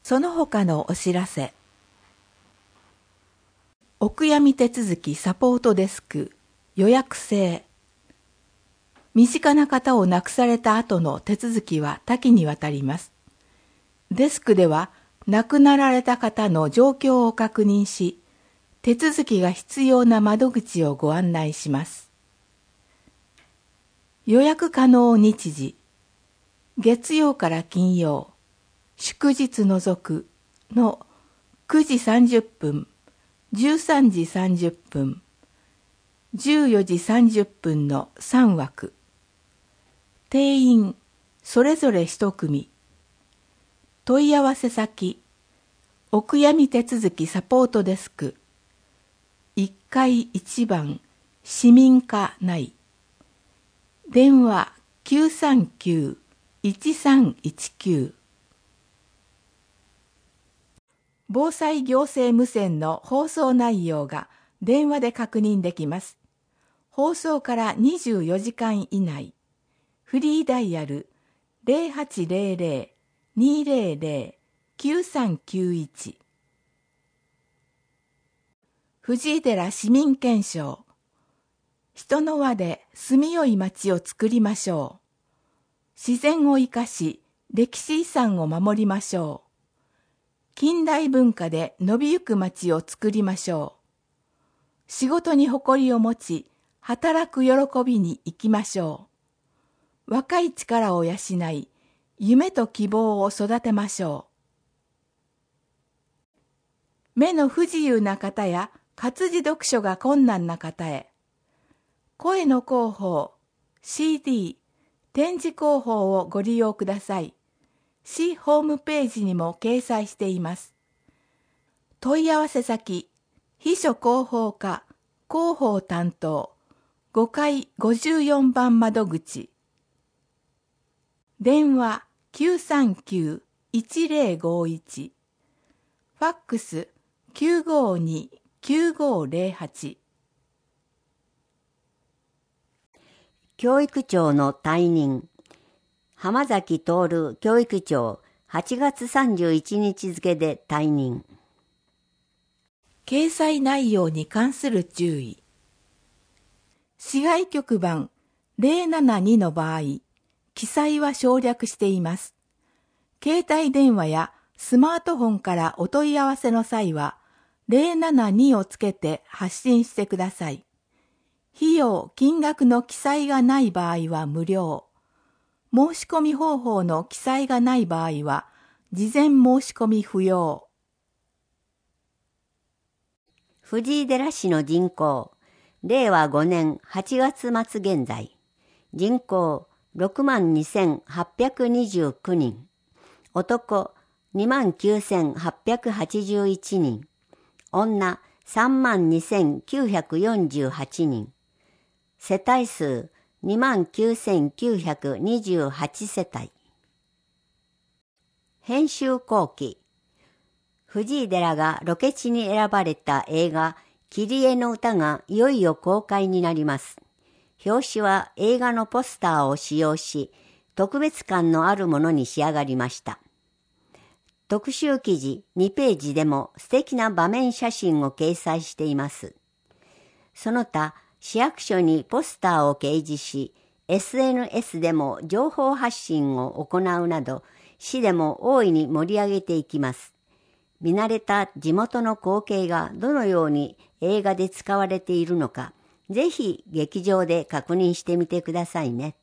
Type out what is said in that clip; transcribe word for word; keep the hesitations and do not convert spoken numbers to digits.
その他のお知らせ。お悔やみ手続きサポートデスク予約制。身近な方を亡くされた後の手続きは多岐にわたります。デスクでは亡くなられた方の状況を確認し、手続きが必要な窓口をご案内します。予約可能日時、月曜から金曜、祝日除くのくじさんじゅっぷん、じゅうさんじさんじゅっぷん、じゅうよじさんじゅっぷんのさん枠。定員それぞれ一組。問い合わせ先、お悔やみ手続きサポートデスク、いっかいいちばん市民課内。電話きゅうさんきゅういちさんいちきゅう。防災行政無線の放送内容が電話で確認できます。放送からにじゅうよじかん以内。フリーダイヤル ゼロはちゼロゼロ にゼロゼロ きゅうさんきゅういち。藤井寺市民憲章。人の輪で住みよい町を作りましょう。自然を生かし、歴史遺産を守りましょう。近代文化で伸びゆく町を作りましょう。仕事に誇りを持ち、働く喜びに生きましょう。若い力を養い、夢と希望を育てましょう。目の不自由な方や活字読書が困難な方へ、声の広報、シーディー、展示広報をご利用ください。市ホームページにも掲載しています。問い合わせ先、秘書広報課、広報担当、ごかいごじゅうよんばん窓口。電話きゅうさんきゅういちゼロごいち。ファックスきゅうごにきゅうごゼロはち。 教育長の退任。浜崎徹教育長、はちがつさんじゅういちにち付で退任。 掲載内容に関する注意。市外局番ゼロななにの場合、記載は省略しています。携帯電話やスマートフォンからお問い合わせの際は、ゼロななにをつけて発信してください。費用・金額の記載がない場合は無料。申し込み方法の記載がない場合は、事前申し込み不要。 藤井寺市の人口、れいわごねんはちがつ末現在、人口ろくまんにせんはっぴゃくにじゅうきゅうにん、男にまんきゅうせんはっぴゃくはちじゅういちにん、女さんまんにせんきゅうひゃくよんじゅうはちにん、世帯数にまんきゅうせんきゅうひゃくにじゅうはちせたい。編集後期。藤井寺がロケ地に選ばれた映画キリエの歌がいよいよ公開になります。表紙は映画のポスターを使用し、特別感のあるものに仕上がりました。特集記事にページでも素敵な場面写真を掲載しています。その他、市役所にポスターを掲示し、エスエヌエス でも情報発信を行うなど、市でも大いに盛り上げていきます。見慣れた地元の光景がどのように映画で使われているのか、ぜひ劇場で確認してみてくださいね。